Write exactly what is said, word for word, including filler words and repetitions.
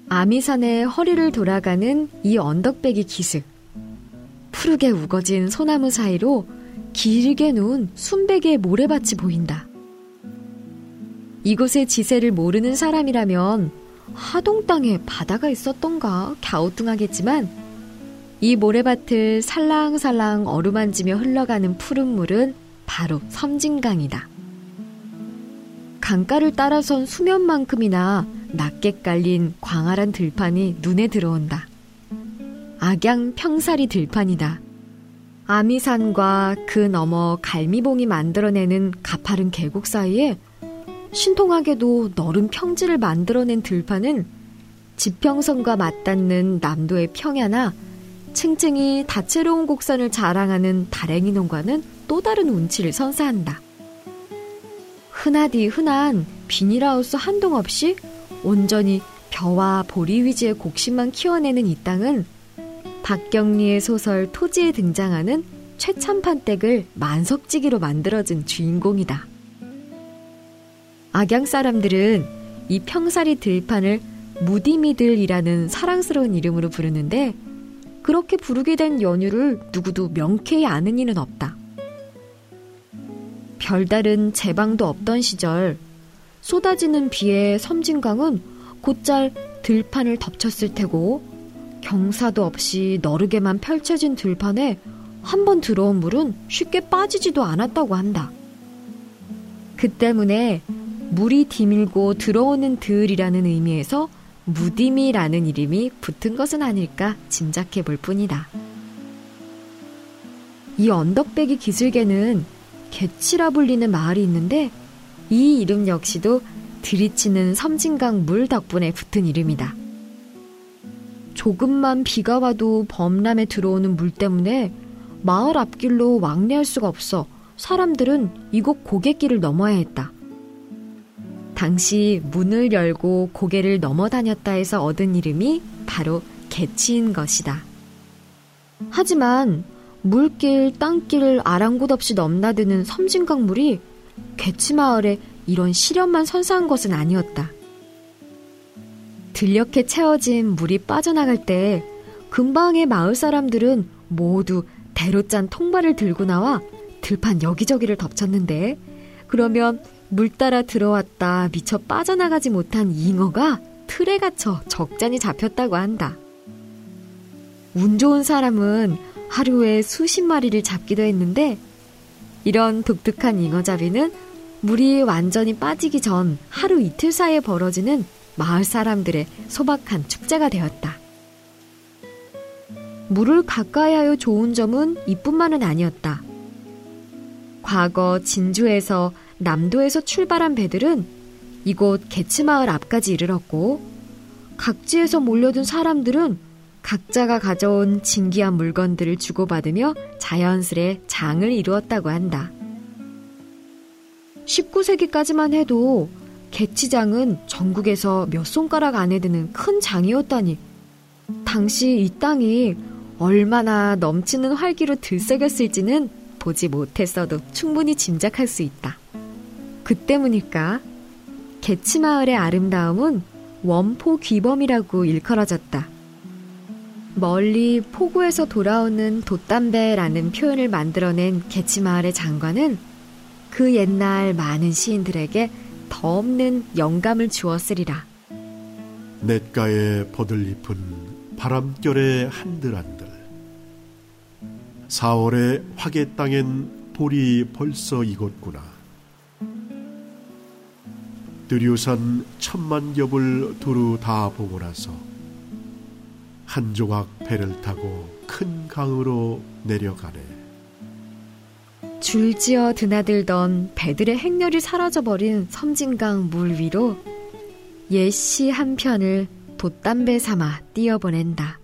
아미산의 허리를 돌아가는 이 언덕배기 기슭. 푸르게 우거진 소나무 사이로 길게 누운 순백의 모래밭이 보인다. 이곳의 지세를 모르는 사람이라면 하동 땅에 바다가 있었던가 갸우뚱하겠지만 이 모래밭을 살랑살랑 어루만지며 흘러가는 푸른 물은 바로 섬진강이다. 강가를 따라선 수면만큼이나 낮게 깔린 광활한 들판이 눈에 들어온다. 악양 평사리 들판이다. 아미산과 그 너머 갈미봉이 만들어내는 가파른 계곡 사이에 신통하게도 너른 평지를 만들어낸 들판은 지평선과 맞닿는 남도의 평야나 층층이 다채로운 곡선을 자랑하는 다랭이 농가는 또 다른 운치를 선사한다. 흔하디 흔한 비닐하우스 한 동 없이 온전히 벼와 보리 위주의 곡식만 키워내는 이 땅은 박경리의 소설 토지에 등장하는 최참판댁을 만석지기로 만들어준 주인공이다. 악양 사람들은 이 평사리 들판을 무디미들이라는 사랑스러운 이름으로 부르는데 그렇게 부르게 된 연유를 누구도 명쾌히 아는 이는 없다. 별다른 제방도 없던 시절 쏟아지는 비에 섬진강은 곧잘 들판을 덮쳤을 테고 경사도 없이 너르게만 펼쳐진 들판에 한 번 들어온 물은 쉽게 빠지지도 않았다고 한다. 그 때문에 물이 디밀고 들어오는 들이라는 의미에서 무디미라는 이름이 붙은 것은 아닐까 짐작해 볼 뿐이다. 이 언덕배기 기슭에는 개치라 불리는 마을이 있는데 이 이름 역시도 들이치는 섬진강 물 덕분에 붙은 이름이다. 조금만 비가 와도 범람에 들어오는 물 때문에 마을 앞길로 왕래할 수가 없어 사람들은 이곳 고갯길을 넘어야 했다. 당시 문을 열고 고개를 넘어다녔다 해서 얻은 이름이 바로 개치인 것이다. 하지만 물길, 땅길 아랑곳 없이 넘나드는 섬진강 물이 개치마을에 이런 시련만 선사한 것은 아니었다. 들녘에 채워진 물이 빠져나갈 때 근방의 마을 사람들은 모두 대로 짠 통발을 들고 나와 들판 여기저기를 덮쳤는데 그러면 물 따라 들어왔다 미처 빠져나가지 못한 잉어가 틀에 갇혀 적잖이 잡혔다고 한다. 운 좋은 사람은 하루에 수십 마리를 잡기도 했는데 이런 독특한 잉어잡이는 물이 완전히 빠지기 전 하루 이틀 사이에 벌어지는 마을 사람들의 소박한 축제가 되었다. 물을 가까이 하여 좋은 점은 이뿐만은 아니었다. 과거 진주에서 남도에서 출발한 배들은 이곳 개치마을 앞까지 이르렀고 각지에서 몰려든 사람들은 각자가 가져온 진귀한 물건들을 주고받으며 자연스레 장을 이루었다고 한다. 십구 세기까지만 해도 개치장은 전국에서 몇 손가락 안에 드는 큰 장이었다니 당시 이 땅이 얼마나 넘치는 활기로 들썩였을지는 보지 못했어도 충분히 짐작할 수 있다. 그 때문일까? 개치마을의 아름다움은 원포귀범이라고 일컬어졌다. 멀리 포구에서 돌아오는 돛담배라는 표현을 만들어낸 개치마을의 장관은 그 옛날 많은 시인들에게 더없는 영감을 주었으리라. 냇가에 버들잎은 바람결에 한들한들 사월의 화개 땅엔 볼이 벌써 익었구나. 들유산 천만 겹을 두루 다 보고 나서 한 조각 배를 타고 큰 강으로 내려가네. 줄지어 드나들던 배들의 행렬이 사라져버린 섬진강 물 위로 옛 시 한 편을 돛담배 삼아 띄어보낸다.